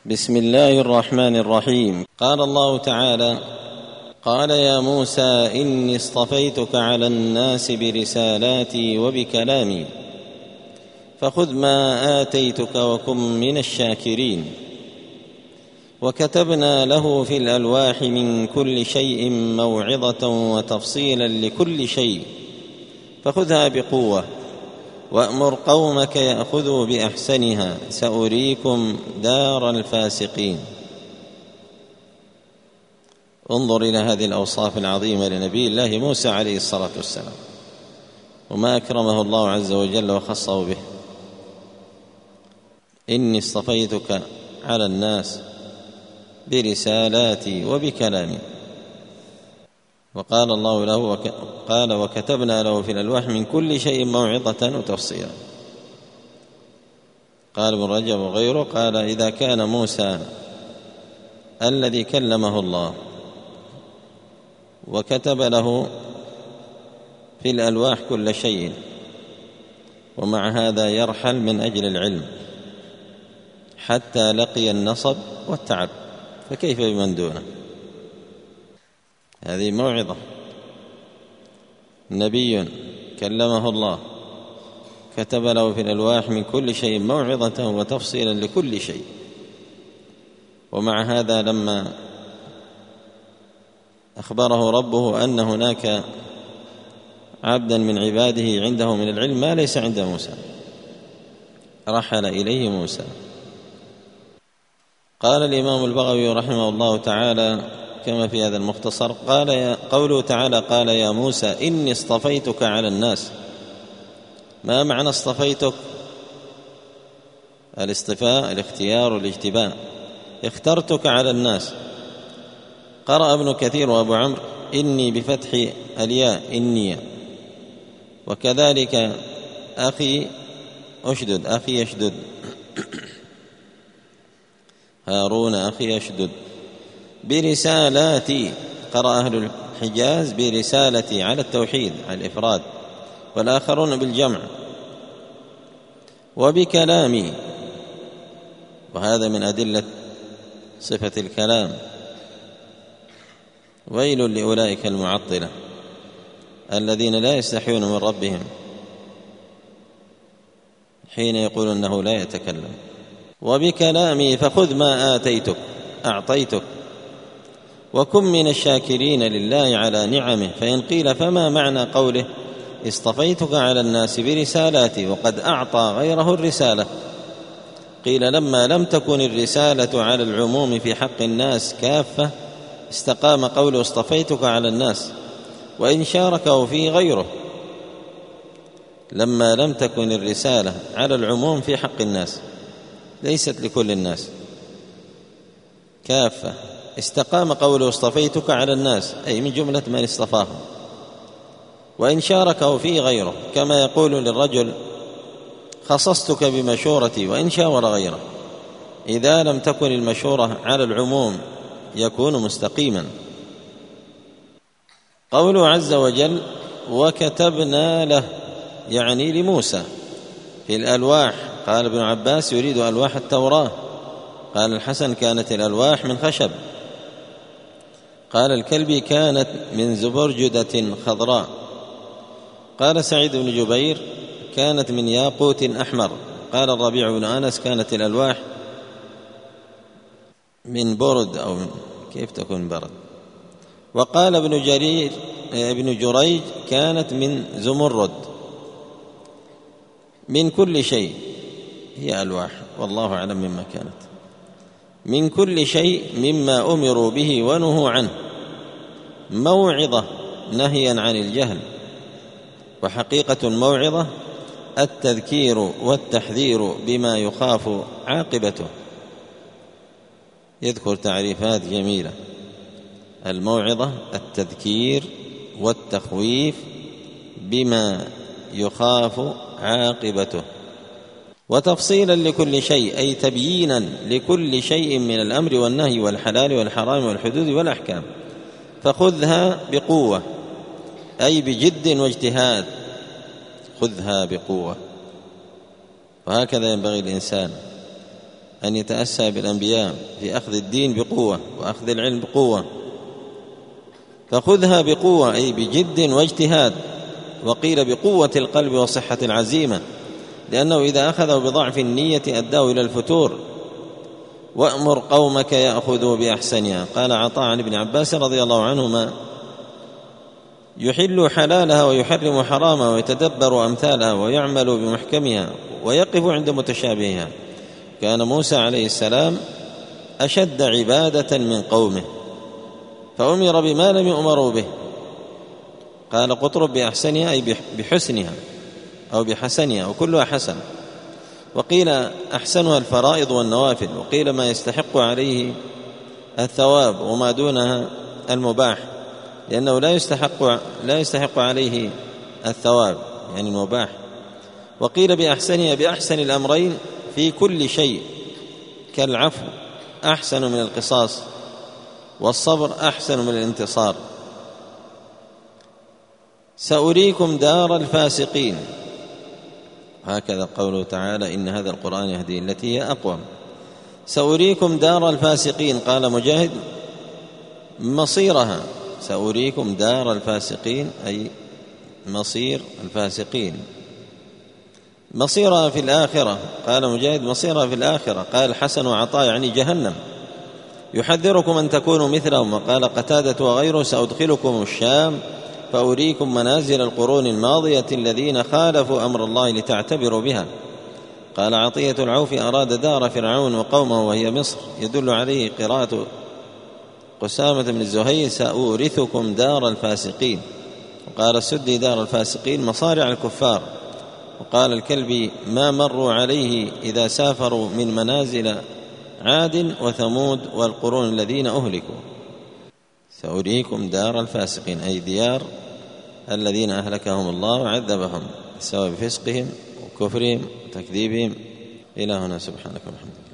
بسم الله الرحمن الرحيم. قال الله تعالى: قال يا موسى إني اصطفيتك على الناس برسالاتي وبكلامي فخذ ما آتيتك وكن من الشاكرين. وكتبنا له في الألواح من كل شيء موعظة وتفصيلا لكل شيء فخذها بقوة وأمر قومك يأخذوا بأحسنها سأريكم دار الفاسقين. انظر إلى هذه الأوصاف العظيمة لنبي الله موسى عليه الصلاة والسلام، وما أكرمه الله عز وجل وخصه به. إني اصطفيتك على الناس برسالاتي وبكلامي. وقال الله له قال وكتبنا له في الألواح من كل شيء موعظة وتفصيلا. قال ابن رجب وغيره قال إذا كان موسى الذي كلمه الله وكتب له في الألواح كل شيء ومع هذا يرحل من أجل العلم حتى لقي النصب والتعب، فكيف بمن دونه؟ هذه موعظة. نبي كلمه الله كتب له في الألواح من كل شيء موعظة وتفصيلا لكل شيء، ومع هذا لما أخبره ربه أن هناك عبدا من عباده عنده من العلم ما ليس عند موسى رحل إليه موسى. قال الإمام البغوي رحمه الله تعالى كما في هذا المختصر قوله تعالى قال يا موسى إني اصطفيتك على الناس. ما معنى اصطفيتك؟ الاصطفاء الاختيار والاجتباء. اخترتك على الناس. قرأ ابن كثير وأبو عمرو إني بفتح الياء إني، وكذلك أخي يشدد هارون أخي يشدد. برسالاتي قرأ أهل الحجاز برسالتي على التوحيد على الإفراد، والآخرون بالجمع. وبكلامي، وهذا من أدلة صفة الكلام. ويل لأولئك المعطلة الذين لا يستحيون من ربهم حين يقول أنه لا يتكلم. وبكلامي فخذ ما آتيتك أعطيتك وكن من الشاكرين لله على نعمه. فإن قيل فما معنى قوله اصطفيتك على الناس برسالاتي وقد أعطى غيره الرسالة؟ قيل لما لم تكن الرسالة على العموم في حق الناس كافة استقام قوله اصطفيتك على الناس وإن شاركه فيه غيره. لما لم تكن الرسالة على العموم في حق الناس ليست لكل الناس كافة استقام قوله اصطفيتك على الناس أي من جملة من اصطفاهم، وإن شاركه فيه غيره كما يقول للرجل خصصتك بمشورتي وإن شاور غيره. إذا لم تكن المشورة على العموم يكون مستقيما. قوله عز وجل وكتبنا له يعني لموسى في الألواح. قال ابن عباس يريد ألواح التوراة. قال الحسن كانت الألواح من خشب. قال الكلبي كانت من زبرجدة خضراء. قال سعيد بن جبير كانت من ياقوت أحمر. قال الربيع بن أنس كانت الألواح من برد أو كيف تكون برد. وقال ابن جريج كانت من زمرد. من كل شيء هي ألواح والله أعلم مما كانت. من كل شيء مما أمروا به ونهوا عنه موعظة نهيا عن الجهل. وحقيقة الموعظة التذكير والتحذير بما يخاف عاقبته. يذكر تعريفات جميلة. الموعظة التذكير والتخويف بما يخاف عاقبته. وتفصيلا لكل شيء أي تبيينا لكل شيء من الأمر والنهي والحلال والحرام والحدود والأحكام. فخذها بقوة أي بجد واجتهاد. خذها بقوة. وهكذا ينبغي الإنسان أن يتأسى بالأنبياء في أخذ الدين بقوة وأخذ العلم بقوة، فخذها بقوة أي بجد واجتهاد، وقيل بقوة القلب وصحة العزيمة، لأنه إذا أخذه بضعف النية أداه إلى الفتور. وأمر قومك يأخذوا بأحسنها. قال عطاء عن ابن عباس رضي الله عنهما: يحل حلالها ويحرم حرامها ويتدبر أمثالها ويعمل بمحكمها ويقف عند متشابهها. كان موسى عليه السلام أشد عبادة من قومه فأمر بما لم يؤمروا به. قال قطرب بأحسنها أي بحسنها أو بحسنها، وكلها حسن. وقيل أحسنها الفرائض والنوافل، وقيل ما يستحق عليه الثواب وما دونها المباح، لأنه لا يستحق عليه الثواب يعني المباح. وقيل بأحسنها بأحسن الأمرين في كل شيء، كالعفو أحسن من القصاص، والصبر أحسن من الانتصار. سأريكم دار الفاسقين، هكذا قوله تعالى: إن هذا القرآن يهدي التي هي أقوم. سأريكم دار الفاسقين، قال مجاهد: مصيرها. سأريكم دار الفاسقين أي مصير الفاسقين. مصيرها في الآخرة، قال مجاهد: مصيرها في الآخرة. قال الحسن وعطاء يعني جهنم. يحذركم أن تكونوا مثلهم. وقال قتادة وغيره: سأدخلكم الشام فأريكم منازل القرون الماضية الذين خالفوا أمر الله لتعتبروا بها. قال عطية العوفي: أراد دار فرعون وقومه وهي مصر، يدل عليه قراءة قسامة بن الزهير: سأورثكم دار الفاسقين. وقال السدي: دار الفاسقين مصارع الكفار. وقال الكلبي: ما مروا عليه إذا سافروا من منازل عاد وثمود والقرون الذين أهلكوا. سأريكم دار الفاسقين أي ديار الذين أهلكهم الله وعذبهم بسبب فسقهم وكفرهم وتكذيبهم. إلى هنا، سبحانك وبحمدك.